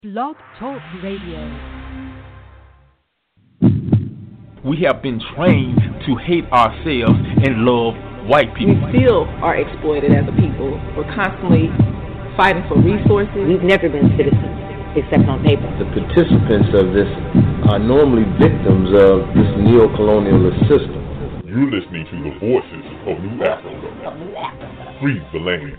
Blog Talk Radio. We have been trained to hate ourselves and love white people. We still are exploited as a people. We're constantly fighting for resources. We've never been citizens, except on paper. The participants of this are normally victims of this neo-colonialist system. You're listening to the Voices of New Africa. Free the land.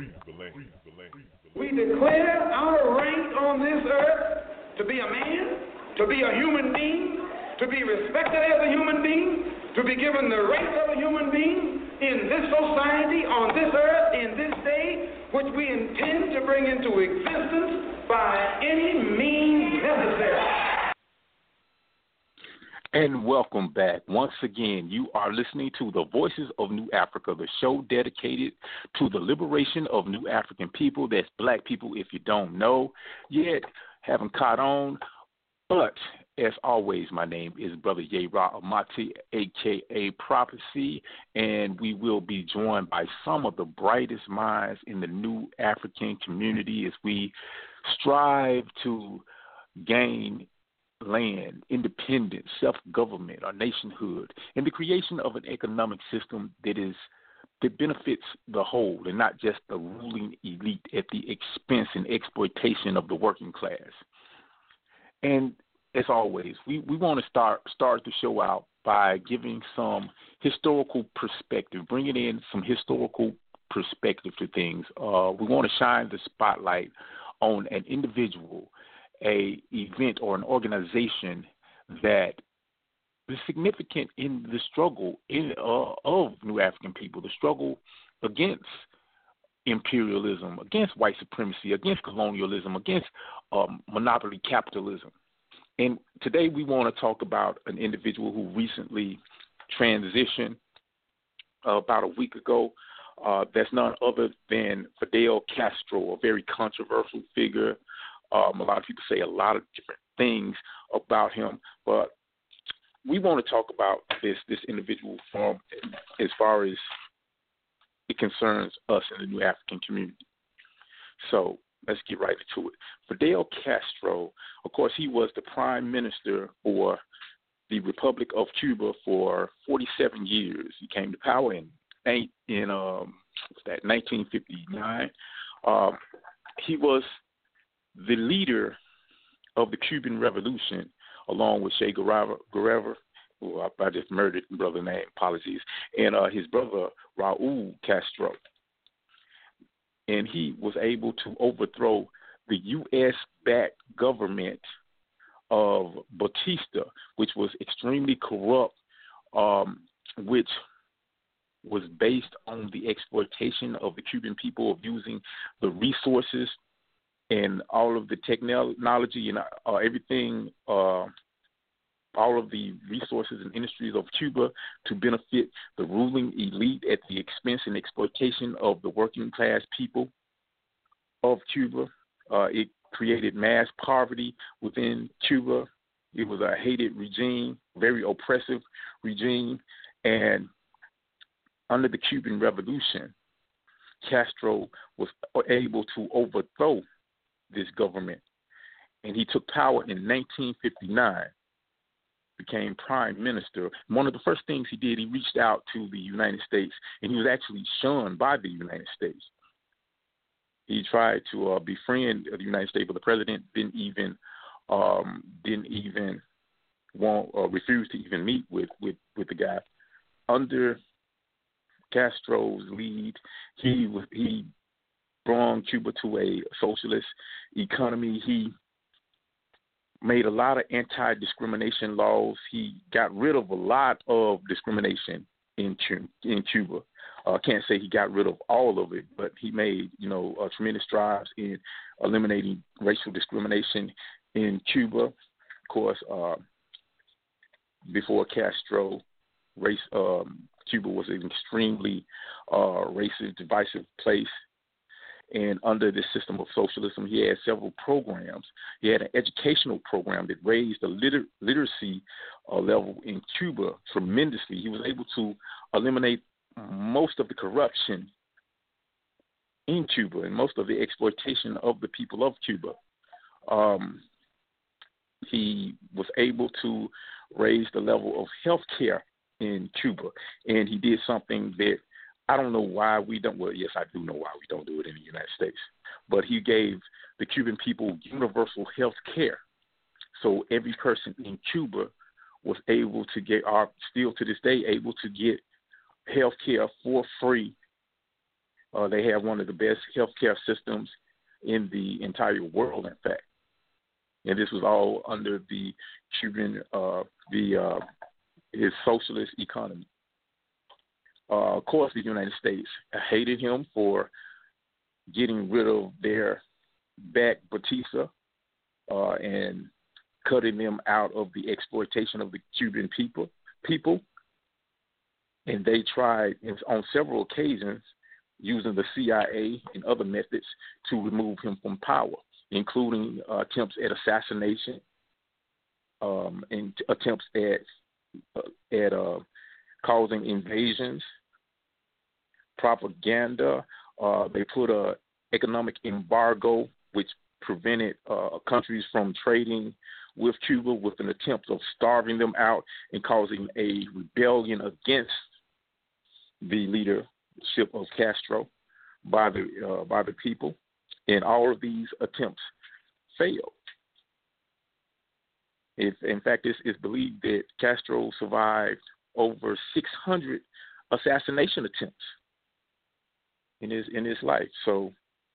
We declare our right on this earth to be a man, to be a human being, to be respected as a human being, to be given the rights of a human being in this society, on this earth, in this day, which we intend to bring into existence by any means necessary. And welcome back. Once again, you are listening to the Voices of New Africa, the show dedicated to the liberation of New African people. That's black people, if you don't know yet, haven't caught on. But as always, my name is Brother Yera Amati, a.k.a. Prophecy, and we will be joined by some of the brightest minds in the New African community as we strive to gain land, independence, self-government, our nationhood, and the creation of an economic system that benefits the whole and not just the ruling elite at the expense and exploitation of the working class. And as always, we want to start the show out by giving some historical perspective, bringing in some historical perspective to things. We want to shine the spotlight on an individual, a event, or an organization that is significant in the struggle of New African people, the struggle against imperialism, against white supremacy, against colonialism, against monopoly capitalism. And today we want to talk about an individual who recently transitioned about a week ago. That's none other than Fidel Castro, a very controversial figure. A lot of people say a lot of different things about him, but we want to talk about this individual from as far as it concerns us in the New African community. So let's get right into it. Fidel Castro, of course, he was the prime minister for the Republic of Cuba for 47 years. He came to power in 1959. He was the leader of the Cuban Revolution, along with Che Guevara, who I just murdered his brother's name, apologies, and his brother Raul Castro. And he was able to overthrow the U.S.-backed government of Batista, which was extremely corrupt, which was based on the exploitation of the Cuban people of using the resources and all of the technology and everything, all of the resources and industries of Cuba to benefit the ruling elite at the expense and exploitation of the working class people of Cuba. It created mass poverty within Cuba. It was a hated regime, very oppressive regime. And under the Cuban Revolution, Castro was able to overthrow this government, and he took power in 1959, became prime minister. One of the first things he did, he reached out to the United States, and he was actually shunned by the United States. He tried to befriend the United States, but the president didn't even want or refused to even meet with the guy. Under Castro's lead, he brought Cuba to a socialist economy. He made a lot of anti-discrimination laws. He got rid of a lot of discrimination in Cuba. I can't say he got rid of all of it, but he made tremendous strides in eliminating racial discrimination in Cuba. Of course, before Castro, Cuba was an extremely racist, divisive place. And under this system of socialism, he had several programs. He had an educational program that raised the literacy level in Cuba tremendously. He was able to eliminate most of the corruption in Cuba and most of the exploitation of the people of Cuba. he was able to raise the level of health care in Cuba, and he did something that I don't know why we don't. Well, yes, I do know why we don't do it in the United States. But he gave the Cuban people universal health care, so every person in Cuba was able to get, are still to this day able to get health care for free. They have one of the best health care systems in the entire world, in fact. And this was all under the Cuban, his socialist economy. Of course, the United States hated him for getting rid of their back Batista and cutting them out of the exploitation of the Cuban people. And they tried on several occasions using the CIA and other methods to remove him from power, including attempts at assassination and attempts at causing invasions, propaganda. They put an economic embargo, which prevented countries from trading with Cuba, with an attempt of starving them out and causing a rebellion against the leadership of Castro by the people. And all of these attempts failed. In fact, it's believed that Castro survived over 600 assassination attempts in his life. So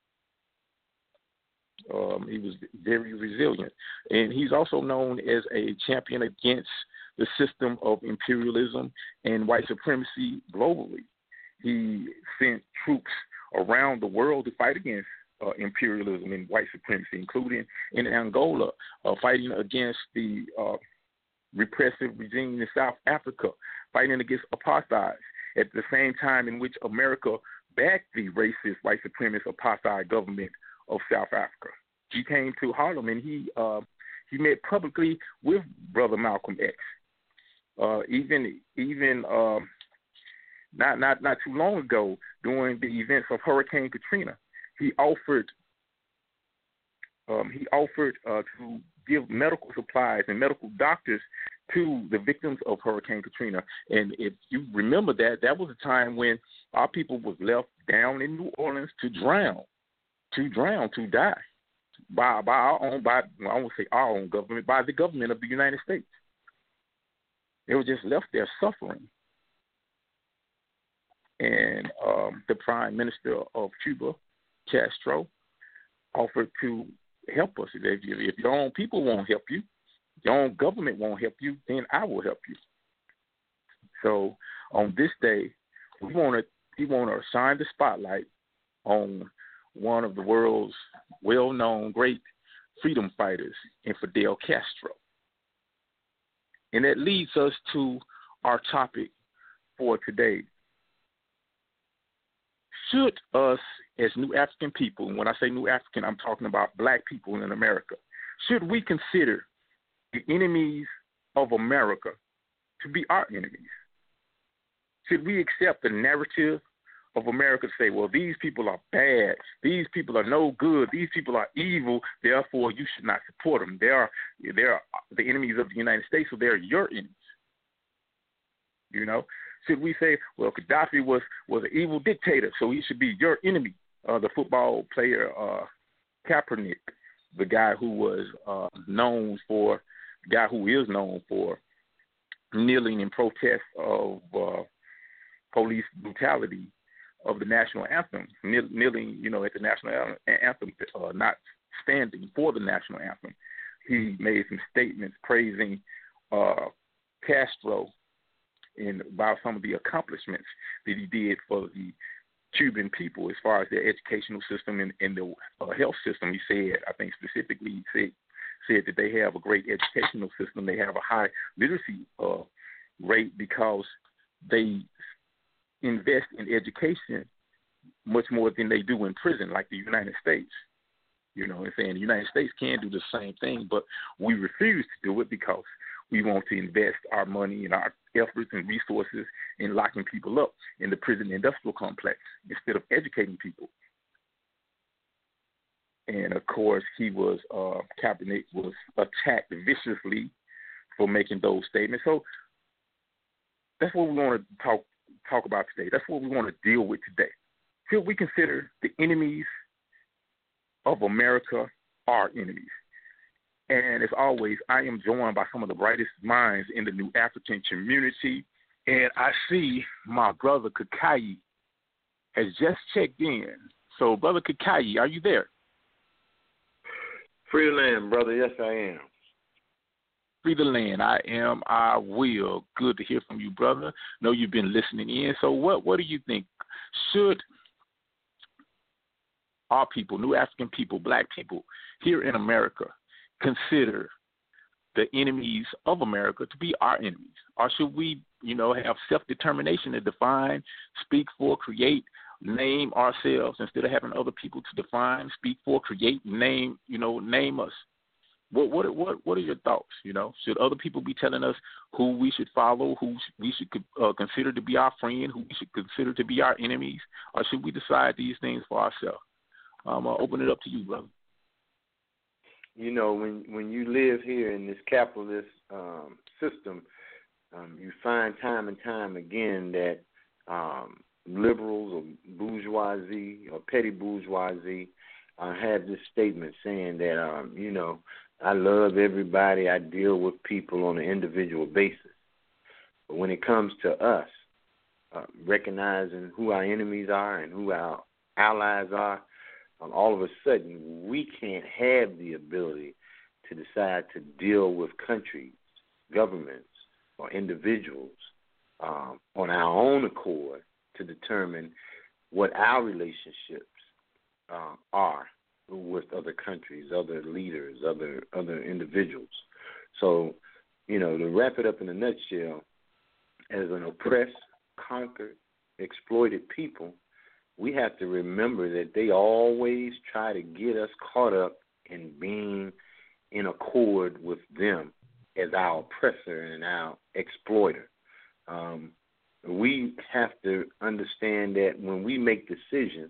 he was very resilient. And he's also known as a champion against the system of imperialism and white supremacy globally. He sent troops around the world to fight against imperialism and white supremacy, including in Angola, fighting against the repressive regime in South Africa, fighting against apartheid, at the same time in which America backed the racist white supremacist apartheid government of South Africa. He came to Harlem and he met publicly with Brother Malcolm X. Even not too long ago, during the events of Hurricane Katrina, he offered to give medical supplies and medical doctors to the victims of Hurricane Katrina. And if you remember that was a time when our people was left down in New Orleans to die by our own, I won't say our own government, by the government of the United States. They were just left there suffering. And the Prime Minister of Cuba, Castro, offered to help us. If your own people won't help you, your own government won't help you, then I will help you. So on this day, we want to shine the spotlight on one of the world's well-known great freedom fighters, Fidel Castro. And that leads us to our topic for today. Should us, as New African people, and when I say New African, I'm talking about black people in America, should we consider the enemies of America to be our enemies? Should we accept the narrative of America to say, well, these people are bad, these people are no good, these people are evil, therefore you should not support them. They are the enemies of the United States, so they're your enemies. You know? Should we say, well, Gaddafi was an evil dictator, so he should be your enemy? The football player Kaepernick, the guy who is known for kneeling in protest of police brutality of the national anthem, kneeling, at the national anthem, not standing for the national anthem. He made some statements praising Castro and about some of the accomplishments that he did for the Cuban people as far as their educational system and the health system. He said, I think specifically, he said that they have a great educational system. They have a high literacy rate because they invest in education much more than they do in prison, like the United States. You know what I'm saying? The United States can do the same thing, but we refuse to do it because we want to invest our money and our efforts and resources in locking people up in the prison industrial complex instead of educating people. And of course, Kaepernick was attacked viciously for making those statements. So that's what we want to talk about today. That's what we want to deal with today. Should we consider the enemies of America our enemies? And as always, I am joined by some of the brightest minds in the New African community. And I see my brother Kakai has just checked in. So, Brother Kakai, are you there? Free the land, brother. Yes, I am. Free the land. I am. I will. Good to hear from you, brother. Know you've been listening in. So what do you think? Should our people, New African people, black people here in America, consider the enemies of America to be our enemies? Or should we, have self-determination to define, speak for, create, name ourselves instead of having other people to define, speak for, create, name us? What are your thoughts? Should other people be telling us who we should follow, who we should consider to be our friend, who we should consider to be our enemies, or should we decide these things for ourselves? I'm gonna open it up to you, brother. When you live here in this capitalist system, you find time and time again that liberals or bourgeoisie or petty bourgeoisie have this statement saying that, I love everybody. I deal with people on an individual basis. But when it comes to us, recognizing who our enemies are and who our allies are, all of a sudden we can't have the ability to decide to deal with countries, governments, or individuals on our own accord to determine what our relationships are with other countries, other leaders, other individuals. So, to wrap it up in a nutshell, as an oppressed, conquered, exploited people, we have to remember that they always try to get us caught up in being in accord with them as our oppressor and our exploiter. We have to understand that when we make decisions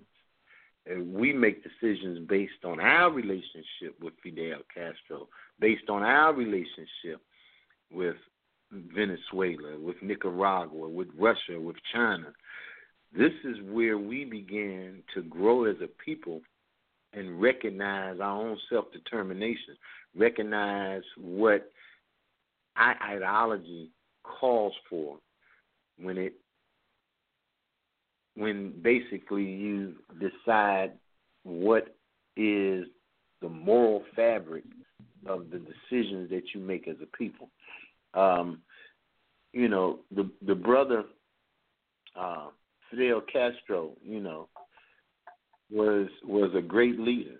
based on our relationship with Fidel Castro, based on our relationship with Venezuela, with Nicaragua, with Russia, with China. This is where we begin to grow as a people and recognize our own self-determination, recognize what our ideology calls for when basically you decide what is the moral fabric of the decisions that you make as a people. The brother Fidel Castro, was a great leader,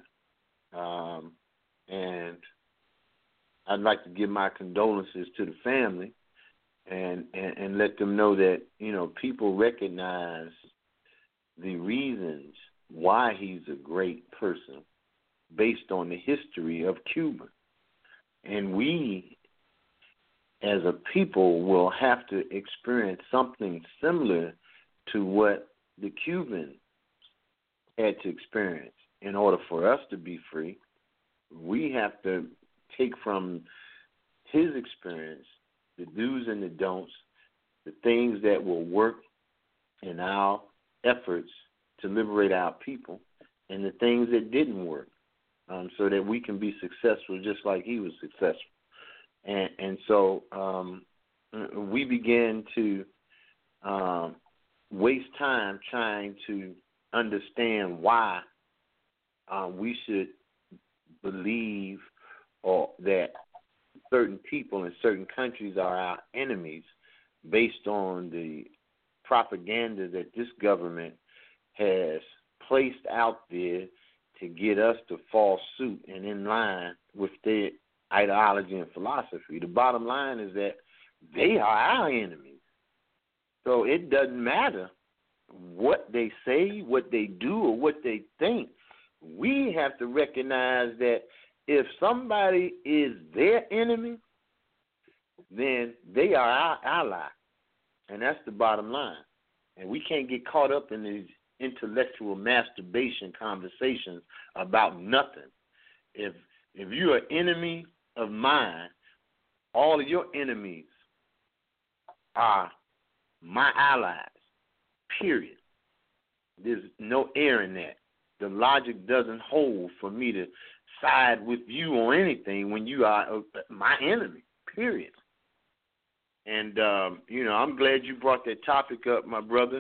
and I'd like to give my condolences to the family and let them know that people recognize the reasons why he's a great person based on the history of Cuba. And we, as a people, will have to experience something similar to what the Cubans had to experience in order for us to be free. We have to take from his experience the do's and the don'ts, the things that will work in our efforts to liberate our people, and the things that didn't work, so that we can be successful just like he was successful. And so we began to waste time trying to understand why we should believe or that certain people in certain countries are our enemies based on the propaganda that this government has placed out there to get us to fall suit and in line with their ideology and philosophy. The bottom line is that they are our enemies. So it doesn't matter what they say, what they do, or what they think. We have to recognize that if somebody is their enemy, then they are our ally. And that's the bottom line. And we can't get caught up in intellectual masturbation conversations about nothing. If you're an enemy of mine, all of your enemies are my allies, period. There's no air in that. The logic doesn't hold for me to side with you on anything when you are my enemy, period. And, I'm glad you brought that topic up, my brother.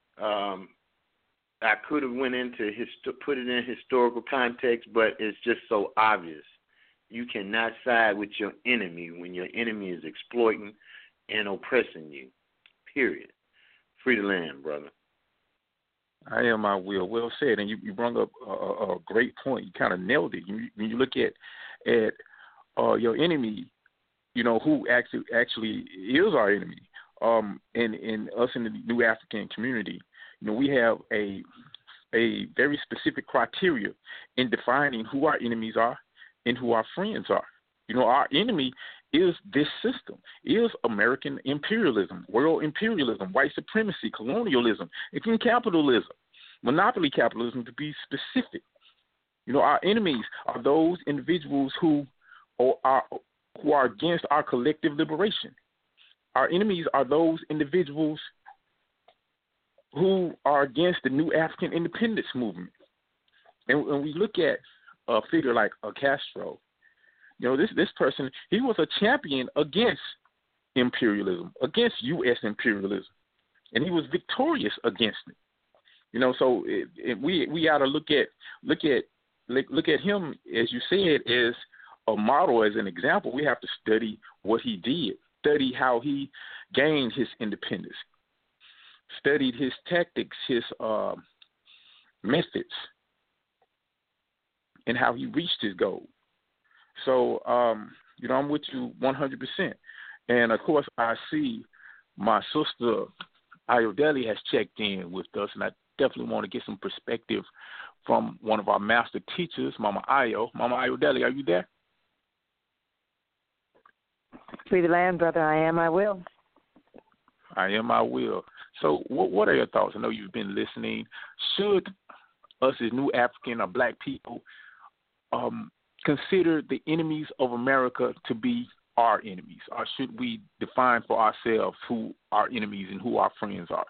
I could have went into put it in historical context, but it's just so obvious. You cannot side with your enemy when your enemy is exploiting and oppressing you, period. Free the land, brother. I will. Well said. And you brought up a great point. You kind of nailed it. When you look at your enemy, who actually is our enemy. And us in the New African community, we have a very specific criteria in defining who our enemies are and who our friends are. Our enemy is this system, is American imperialism, world imperialism, white supremacy, colonialism, and capitalism, monopoly capitalism to be specific. Our enemies are those individuals who are against our collective liberation. Our enemies are those individuals who are against the New African Independence Movement. And when we look at a figure like Castro, this person, he was a champion against imperialism, against U.S. imperialism, and he was victorious against it. So we ought to look at him, as you said, as a model, as an example. We have to study what he did, study how he gained his independence, studied his tactics, his methods, and how he reached his goal. So, I'm with you 100%. And, of course, I see my sister Ayodele has checked in with us, and I definitely want to get some perspective from one of our master teachers, Mama Ayo. Mama Ayodele, are you there? Free the land, brother. I will. I will. So what are your thoughts? I know you've been listening. Should us as New African or black people consider the enemies of America to be our enemies? Or should we define for ourselves who our enemies and who our friends are?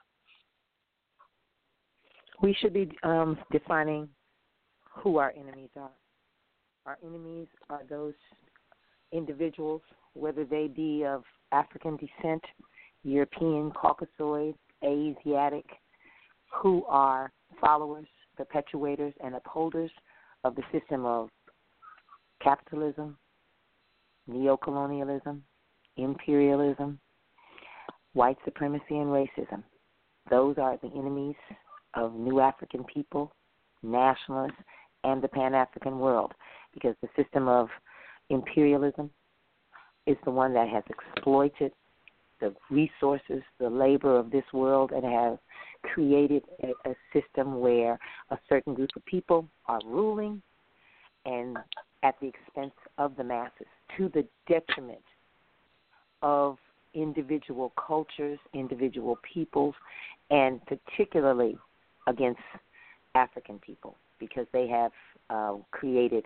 We should be defining who our enemies are. Our enemies are those individuals, whether they be of African descent, European, Caucasoid, Asiatic, who are followers, perpetuators, and upholders of the system of capitalism, neocolonialism, imperialism, white supremacy, and racism. Those are the enemies of New African people, nationalists, and the Pan-African world, because the system of imperialism is the one that has exploited the resources, the labor of this world, and has created a system where a certain group of people are ruling and at the expense of the masses, to the detriment of individual cultures, individual peoples, and particularly against African people, because they have created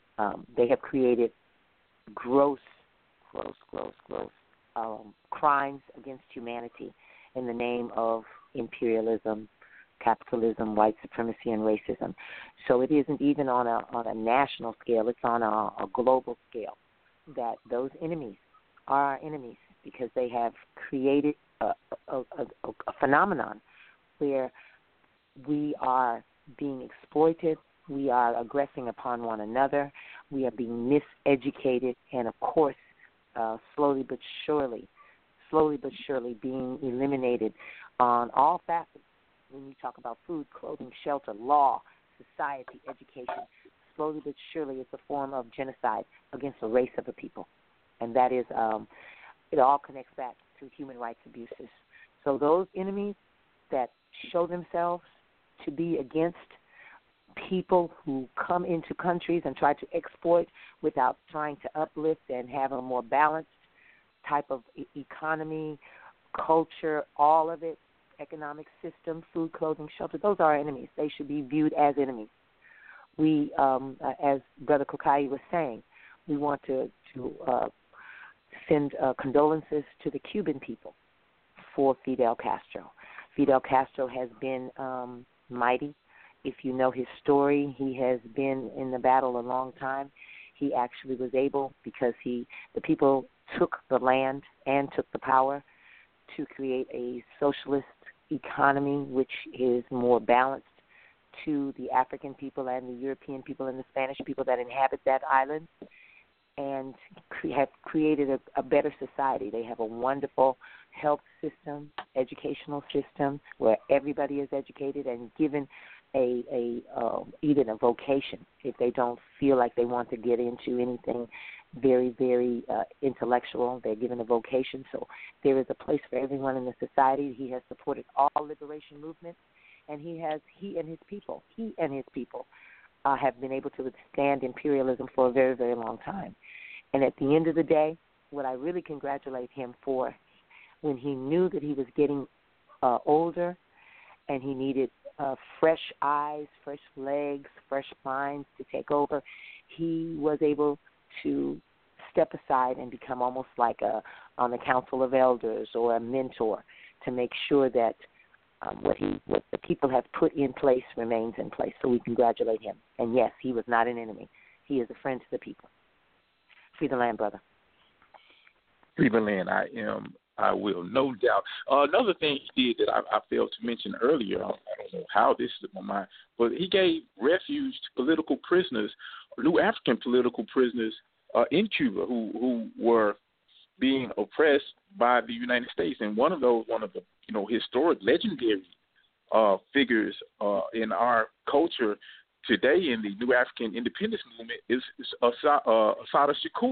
gross crimes against humanity in the name of imperialism, capitalism, white supremacy, and racism. So it isn't even on a national scale; it's on a global scale that those enemies are our enemies, because they have created a phenomenon where we are being exploited, we are aggressing upon one another, we are being miseducated, and of course, slowly but surely being eliminated on all facets. When you talk about food, clothing, shelter, law, society, education, slowly but surely it's a form of genocide against a race of a people. And that is, it all connects back to human rights abuses. So those enemies that show themselves to be against people who come into countries and try to exploit without trying to uplift and have a more balanced type of economy, culture, all of it, economic system, food, clothing, shelter, those are our enemies. They should be viewed as enemies. We, as Brother Kokai was saying, we want to send condolences to the Cuban people for Fidel Castro. Fidel Castro has been mighty. If you know his story, he has been in the battle a long time. He actually was able, because the people took the land and took the power, to create a socialist economy which is more balanced to the African people and the European people and the Spanish people that inhabit that island, and have created a better society. They have a wonderful health system, educational system, where everybody is educated and given even a vocation if they don't feel like they want to get into anything very, very intellectual. They're given a vocation. So there is a place for everyone in the society. He has supported all liberation movements, and he and his people have been able to withstand imperialism for a very, very long time. And at the end of the day, what I really congratulate him for, when he knew that he was getting older and he needed fresh eyes, fresh legs, fresh minds to take over, he was able to step aside and become almost like on the council of elders or a mentor to make sure that what the people have put in place remains in place. So we congratulate him. And yes, he was not an enemy. He is a friend to the people. Free the land, brother. Free the land. I will, no doubt. Another thing he did that I failed to mention earlier, I don't know how this is on my mind, but he gave refuge to political prisoners, new African political prisoners in Cuba who were being oppressed by the United States. And one of the historic, legendary figures in our culture today in the New African Independence Movement is Assata Shakur.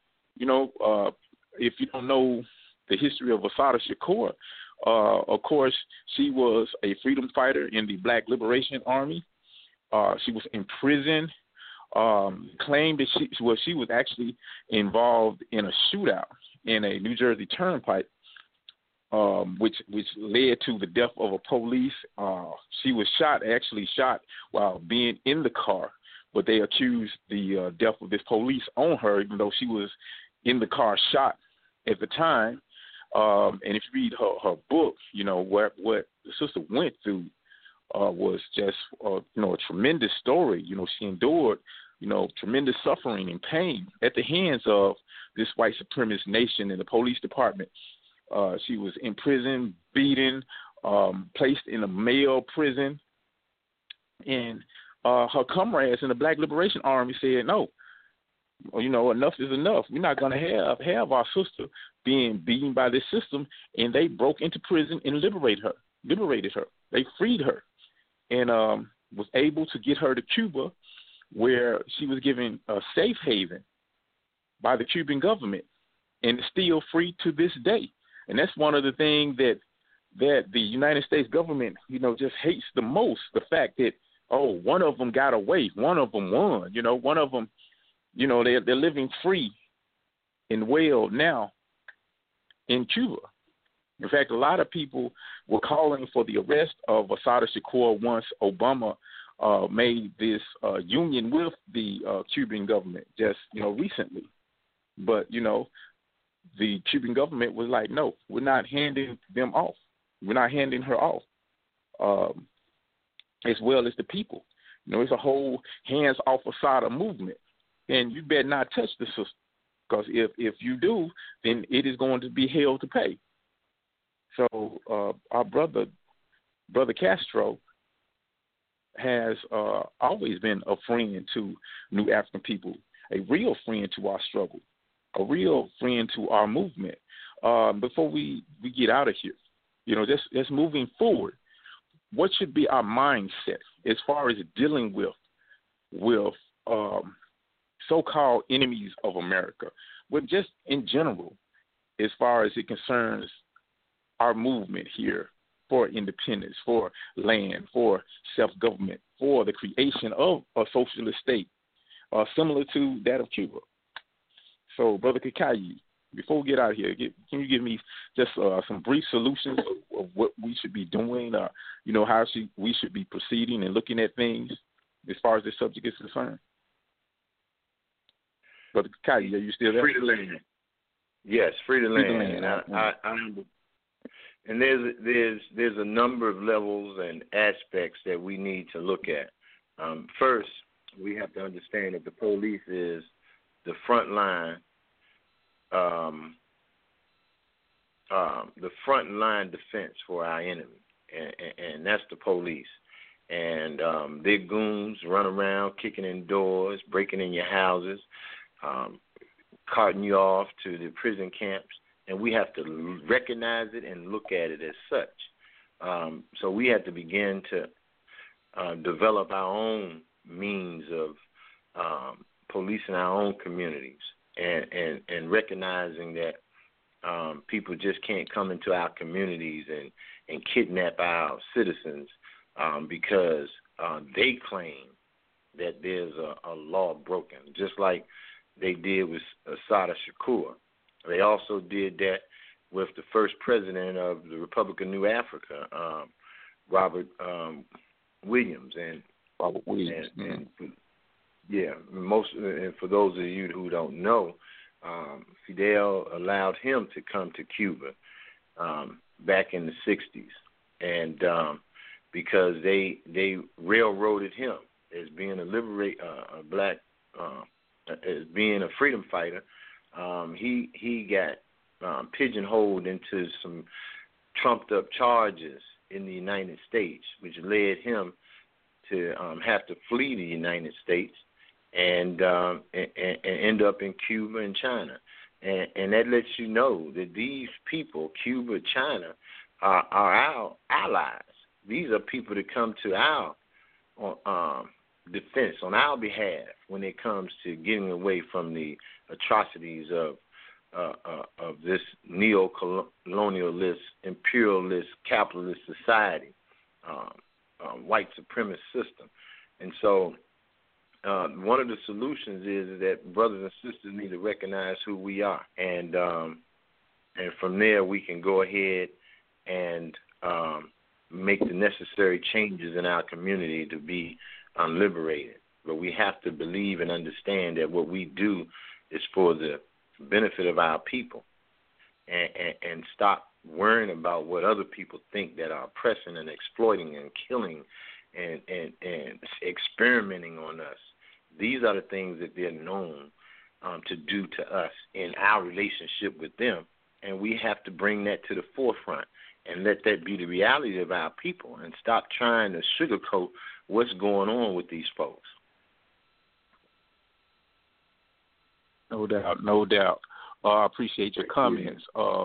If you don't know the history of Assata Shakur, of course, she was a freedom fighter in the Black Liberation Army. She was in prison. Claimed that she was actually involved in a shootout in a New Jersey turnpike, which led to the death of a police. She was shot while being in the car, but they accused the death of this police on her, even though she was in the car shot at the time. And if you read her book, what the sister went through was just a tremendous story. She endured tremendous suffering and pain at the hands of this white supremacist nation and the police department. She was in prison, beaten, placed in a male prison, and her comrades in the Black Liberation Army said, no, enough is enough. We're not going to have our sister being beaten by this system. And they broke into prison and liberated her. They freed her and was able to get her to Cuba, where she was given a safe haven by the Cuban government and is still free to this day. And that's one of the things that the United States government, just hates the most, the fact that, one of them got away, one of them won, one of them, they're living free and well now in Cuba. In fact, a lot of people were calling for the arrest of Assata Shakur once Obama made this union with the Cuban government just, recently. But, the Cuban government was like, no, we're not handing them off. We're not handing her off, as well as the people. It's a whole hands-off Assata movement. And you better not touch the sister, because if you do, then it is going to be hell to pay. So our brother Castro has always been a friend to new African people, a real friend to our struggle, a real friend to our movement. Before we get out of here, just moving forward, what should be our mindset as far as dealing with so-called enemies of America, but just in general, as far as it concerns our movement here for independence, for land, for self-government, for the creation of a socialist state, similar to that of Cuba. So, Brother Kakayi, before we get out of here, can you give me just some brief solutions of what we should be doing, how we should be proceeding and looking at things as far as this subject is concerned? Brother Kai, are you still there? Free to land. Yes, free to land. And there's a number of levels and aspects that we need to look at. First, we have to understand that the police is the front line, defense for our enemy, and that's the police. And their goons run around kicking in doors, breaking in your houses, carting you off to the prison camps, and we have to recognize it and look at it as such. So we have to begin to develop our own means of policing our own communities and recognizing that people just can't come into our communities and kidnap our citizens because they claim that there's a law broken, just like they did with Assata Shakur. They also did that with the first president of the Republic of New Africa, Robert Williams. And for those of you who don't know, Fidel allowed him to come to Cuba back in the 60s, and because they railroaded him as being a black, as being a freedom fighter. He got pigeonholed into some trumped up charges in the United States, which led him to have to flee the United States and end up in Cuba and China. And that lets you know that these people, Cuba, China, are our allies. These are people that come to our defense on our behalf when it comes to getting away from the atrocities of this neo-colonialist, imperialist, capitalist society, white supremacist system. And so one of the solutions is that brothers and sisters need to recognize who we are. And from there we can go ahead and make the necessary changes in our community to be liberated. But we have to believe and understand that what we do is for the benefit of our people, and stop worrying about what other people think that are oppressing and exploiting and killing and experimenting on us. These are the things that they're known to do to us in our relationship with them, and we have to bring that to the forefront and let that be the reality of our people, and stop trying to sugarcoat what's going on with these folks. No doubt. I appreciate your comments.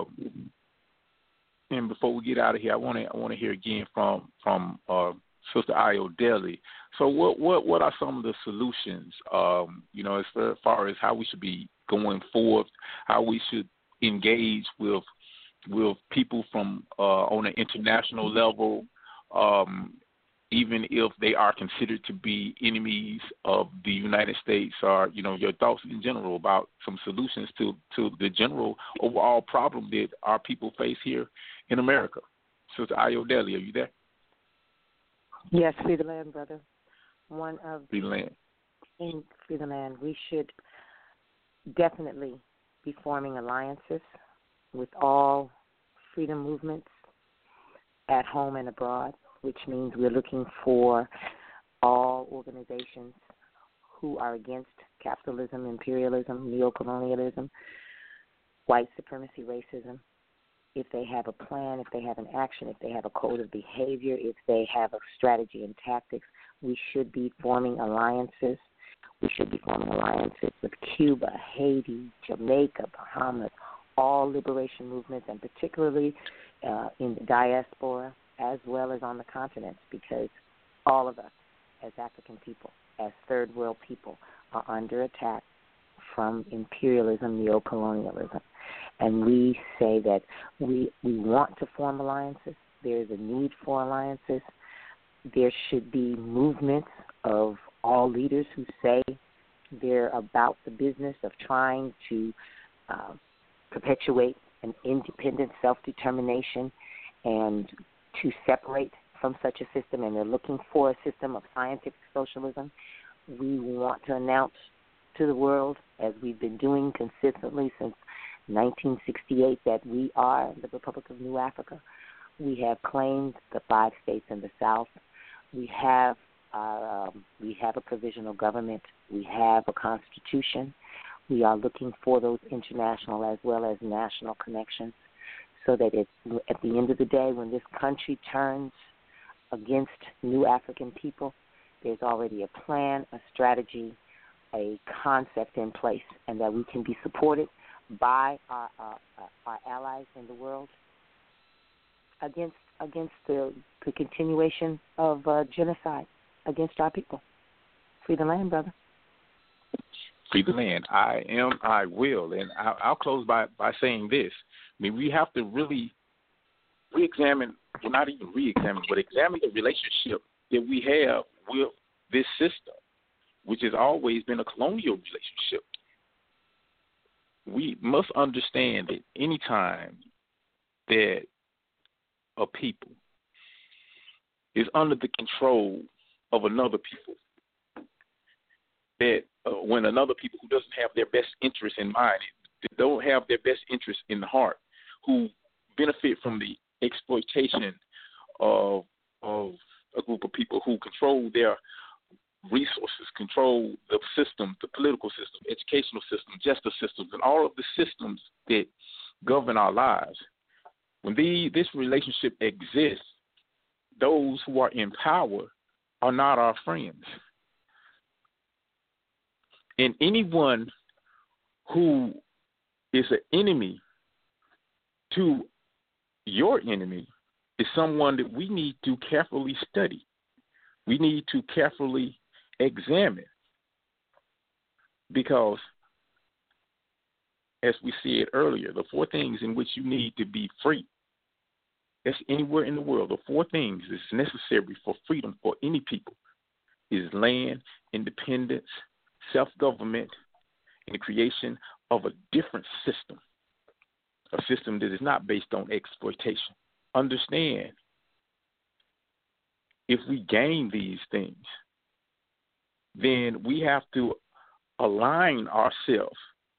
And before we get out of here, I want to hear again from Sister Ayodele. So what are some of the solutions? As far as how we should be going forward, how we should engage with people from on an international level, even if they are considered to be enemies of the United States, or your thoughts in general about some solutions to the general overall problem that our people face here in America. Sister Ayodele, are you there? Yes, free the land, brother. One of free the land. In free the land, we should definitely be forming alliances with all freedom movements at home and abroad, which means we're looking for all organizations who are against capitalism, imperialism, neocolonialism, white supremacy, racism. If they have a plan, if they have an action, if they have a code of behavior, if they have a strategy and tactics, we should be forming alliances. We should be forming alliances with Cuba, Haiti, Jamaica, Bahamas, all liberation movements, and particularly in the diaspora as well as on the continents, because all of us as African people, as third world people, are under attack from imperialism, neocolonialism. And we say that we want to form alliances. There is a need for alliances. There should be movements of all leaders who say they're about the business of trying to perpetuate an independent self-determination and to separate from such a system, and they're looking for a system of scientific socialism. We want to announce to the world, as we've been doing consistently since 1968, that we are the Republic of New Africa. We have claimed the 5 states in the South. We have a provisional government. We have a constitution. We are looking for those international as well as national connections, so that at the end of the day, when this country turns against new African people, there's already a plan, a strategy, a concept in place, and that we can be supported by our allies in the world against the continuation of genocide against our people. Free the land, brother. Free the land. I will. And I'll close by saying this. I mean, we have to really re-examine, well, not even re-examine, but examine the relationship that we have with this system, which has always been a colonial relationship. We must understand that any time that a people is under the control of another people, that when another people who doesn't have their best interest in mind, that don't have their best interest in the heart, who benefit from the exploitation of a group of people who control their resources, control the system, the political system, educational system, justice systems, and all of the systems that govern our lives. When this relationship exists, those who are in power are not our friends. And anyone who is an enemy to your enemy is someone that we need to carefully study. We need to carefully examine, because, as we said earlier, the 4 things in which you need to be free, that's anywhere in the world, the 4 things that's necessary for freedom for any people is land, independence, self-government, and the creation of a different system, a system that is not based on exploitation. Understand, if we gain these things, then we have to align ourselves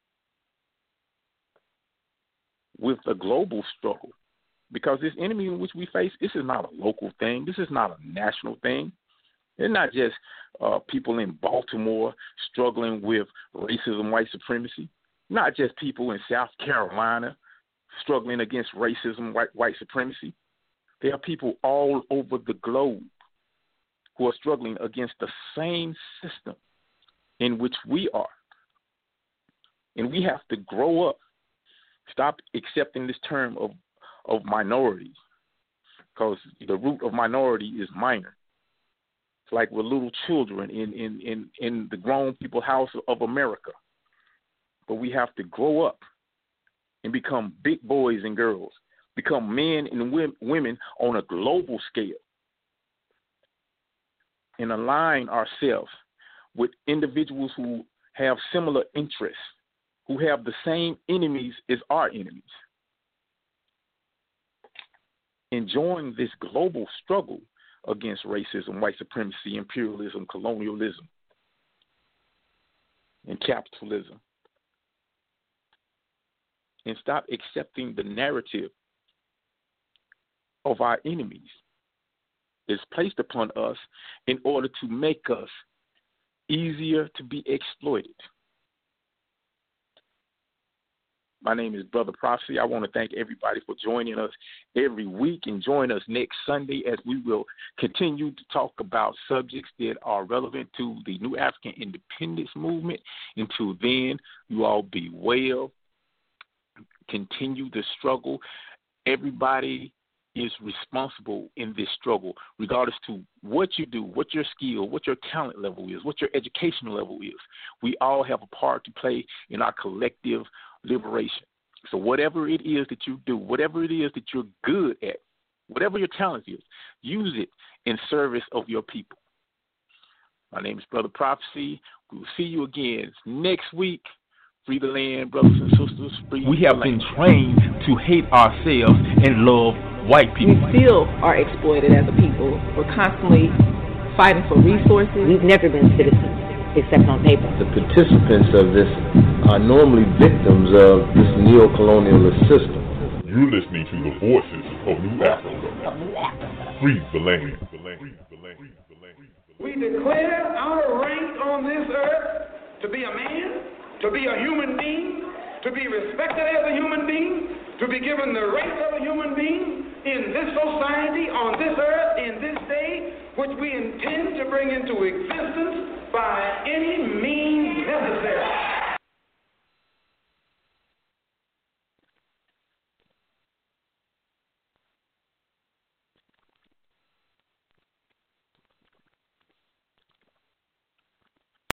with the global struggle, because this enemy in which we face, this is not a local thing. This is not a national thing. They're not just people in Baltimore struggling with racism, white supremacy, not just people in South Carolina struggling against racism, white supremacy. There are people all over the globe who are struggling against the same system in which we are. And we have to grow up, stop accepting this term of minorities, because the root of minority is minor. It's like we're little children in the grown people house of America. But we have to grow up and become big boys and girls, become men and women on a global scale, and align ourselves with individuals who have similar interests, who have the same enemies as our enemies. Enjoying this global struggle against racism, white supremacy, imperialism, colonialism, and capitalism. And stop accepting the narrative of our enemies is placed upon us in order to make us easier to be exploited. My name is Brother Prophecy. I want to thank everybody for joining us every week, and join us next Sunday as we will continue to talk about subjects that are relevant to the New African Independence Movement. Until then, you all be well. Continue the struggle. Everybody is responsible in this struggle, regardless to what you do, what your skill, what your talent level is, what your educational level is. We all have a part to play in our collective liberation. So whatever it is that you do, whatever it is that you're good at, whatever your talent is, use it in service of your people. My name is Brother Prophecy. We will see you again next week Free the land, brothers and sisters. Free we have been trained to hate ourselves and love white people. We still are exploited as a people. We're constantly fighting for resources. We've never been citizens, except on paper. The participants of this are normally victims of this neo-colonialist system. You're listening to the Voices of New Africa. Free the land. We declare our rank on this earth to be a man, to be a human being, to be respected as a human being, to be given the rights of a human being in this society, on this earth, in this day, which we intend to bring into existence by any means necessary.